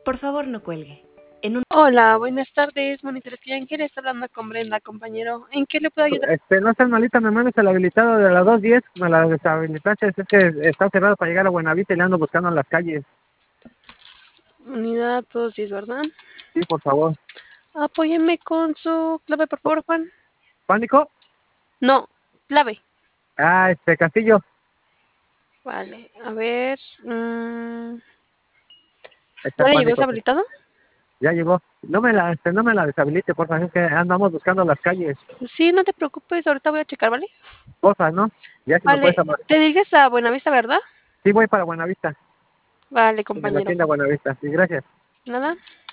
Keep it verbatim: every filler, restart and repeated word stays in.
Por favor, no cuelgue. En un... Hola, buenas tardes, Monitor Estudiante Ángeles, está hablando con Brenda, compañero. ¿En qué le puedo ayudar? Este, no seas malita, me mandas el habilitado de las dos diez, me la deshabilitaste, es que está cerrado para llegar a Buenavista y le ando buscando en las calles. Unidad dos diez, ¿verdad? Sí, por favor. Apóyeme con su clave, por favor, Juan. ¿Pánico? No, clave. Ah, este, Castillo. Vale, a ver. Mmm... Está ¿Ya le llegó Pánico. deshabilitado? Ya llegó. No me la, este, no me la deshabilite, por favor, es que andamos buscando las calles. Sí, no te preocupes, ahorita voy a checar, ¿vale? Cosas, ¿no? Ya si me Vale, puedes amar. te diriges a Buenavista, ¿verdad? Sí, voy para Buenavista. Vale, En la compañero. tienda Buenavista. Sí, gracias. ¿Nada?